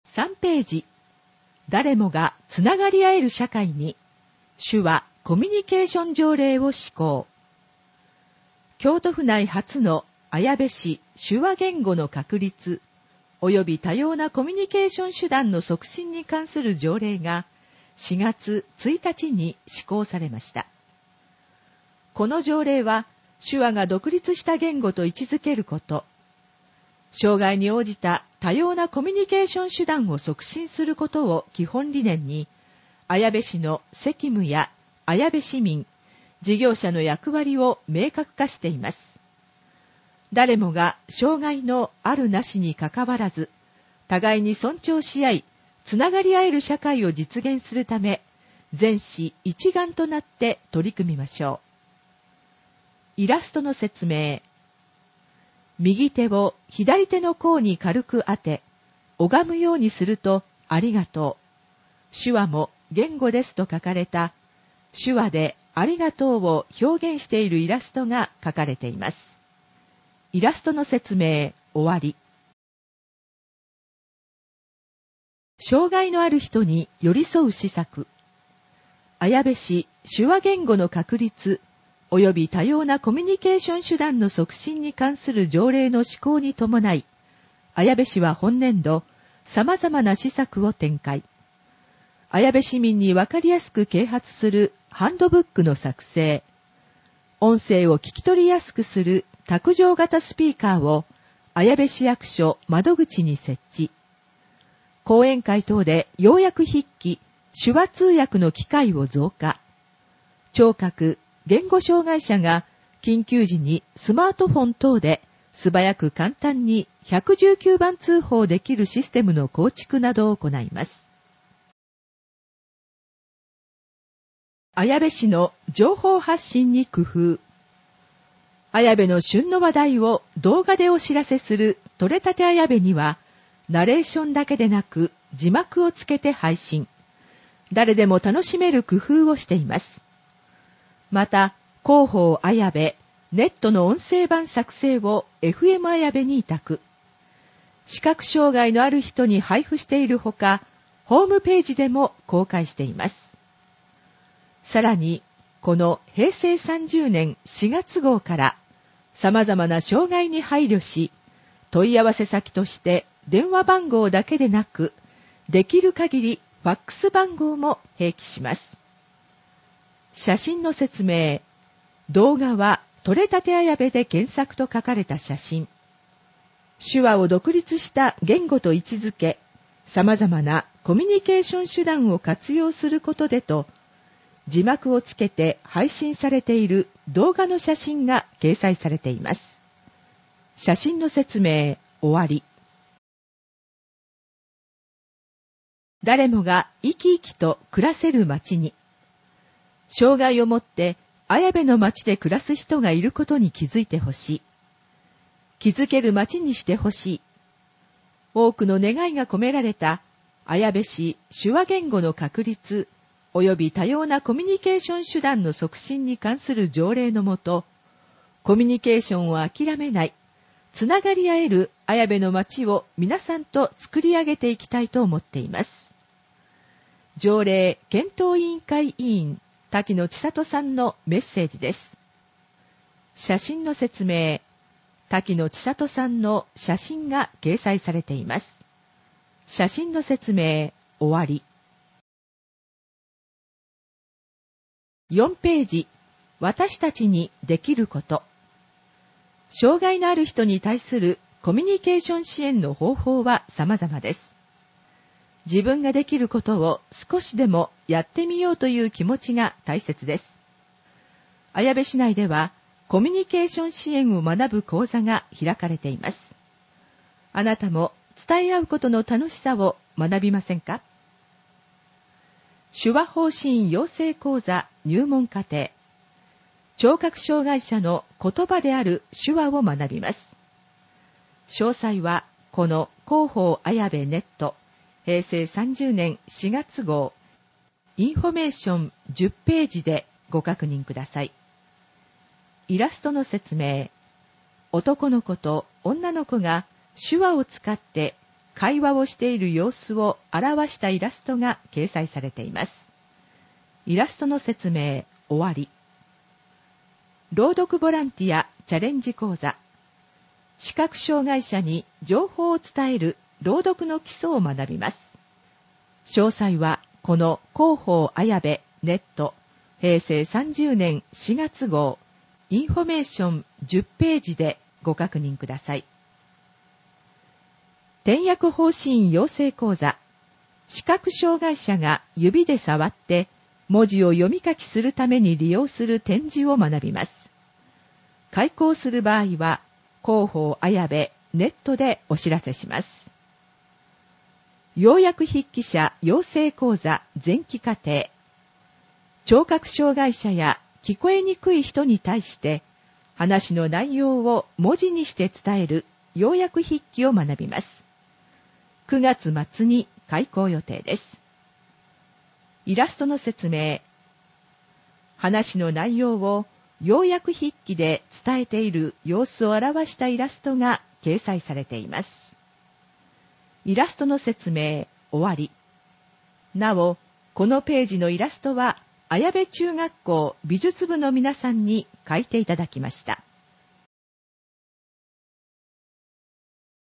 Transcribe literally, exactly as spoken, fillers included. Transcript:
さんページ、誰もがつながり合える社会に、手話コミュニケーション条例を施行。京都府内初の綾部市手話言語の確立及び多様なコミュニケーション手段の促進に関する条例がしがつついたちに施行されました。この条例は手話が独立した言語と位置づけること、障害に応じた多様なコミュニケーション手段を促進することを基本理念に、綾部市の責務や綾部市民、事業者の役割を明確化しています。誰もが障害のあるなしにかかわらず、互いに尊重し合い、つながり合える社会を実現するため、全市一丸となって取り組みましょう。イラストの説明。右手を左手の甲に軽く当て、拝むようにするとありがとう。手話も言語ですと書かれた、手話でありがとうを表現しているイラストが描かれています。イラストの説明、終わり。障害のある人に寄り添う施策。綾部市手話言語の確立及び多様なコミュニケーション手段の促進に関する条例の施行に伴い、綾部市は本年度、様々な施策を展開。綾部市民にわかりやすく啓発するハンドブックの作成、音声を聞き取りやすくする卓上型スピーカーを綾部市役所窓口に設置、講演会等で要約筆記、手話通訳の機会を増加、聴覚、言語障害者が緊急時にスマートフォン等で素早く簡単にひゃくじゅうきゅうばん通報できるシステムの構築などを行います。綾部市の情報発信に工夫。綾部の旬の話題を動画でお知らせする撮れたて綾部には、ナレーションだけでなく字幕をつけて配信。誰でも楽しめる工夫をしています。また、広報綾部、ネットの音声版作成を エフエム 綾部に委託。視覚障害のある人に配布しているほか、ホームページでも公開しています。さらに、このへいせいさんじゅうねんしがつ号から、様々な障害に配慮し、問い合わせ先として電話番号だけでなく、できる限りファックス番号も併記します。写真の説明。動画は撮れたて綾部で検索と書かれた写真。手話を独立した言語と位置づけ、様々なコミュニケーション手段を活用することでと、字幕をつけて配信されている動画の写真が掲載されています。写真の説明、終わり。誰もが生き生きと暮らせる街に。障害を持って綾部の街で暮らす人がいることに気づいてほしい。気づける街にしてほしい。多くの願いが込められた綾部市手話言語の確立及び多様なコミュニケーション手段の促進に関する条例のもと、コミュニケーションを諦めない、つながり合える綾部の街を皆さんと作り上げていきたいと思っています。条例検討委員会委員滝野千里さんのメッセージです。写真の説明。滝野千里さんの写真が掲載されています。写真の説明、終わり。よんページ、私たちにできること。障害のある人に対するコミュニケーション支援の方法は様々です。自分ができることを少しでもやってみようという気持ちが大切です。綾部市内ではコミュニケーション支援を学ぶ講座が開かれています。あなたも伝え合うことの楽しさを学びませんか？手話方針養成講座入門課程。聴覚障害者の言葉である手話を学びます。詳細はこの広報綾部ネットへいせいさんじゅうねんしがつ号インフォメーションじゅっページでご確認ください。イラストの説明。男の子と女の子が手話を使って会話をしている様子を表したイラストが掲載されています。イラストの説明、終わり。朗読ボランティアチャレンジ講座。視覚障害者に情報を伝える朗読の基礎を学びます。詳細はこの広報綾部ネット平成さんじゅうねんしがつ号インフォメーションじゅっページでご確認ください。点訳方針養成講座。視覚障害者が指で触って文字を読み書きするために利用する点字を学びます。開講する場合は広報綾部ネットでお知らせします。要約筆記者養成講座前期課程。聴覚障害者や聞こえにくい人に対して話の内容を文字にして伝える要約筆記を学びます。くがつ末に開講予定です。イラストの説明。話の内容を要約筆記で伝えている様子を表したイラストが掲載されています。イラストの説明、終わり。なお、このページのイラストは綾部中学校美術部の皆さんに描いていただきました。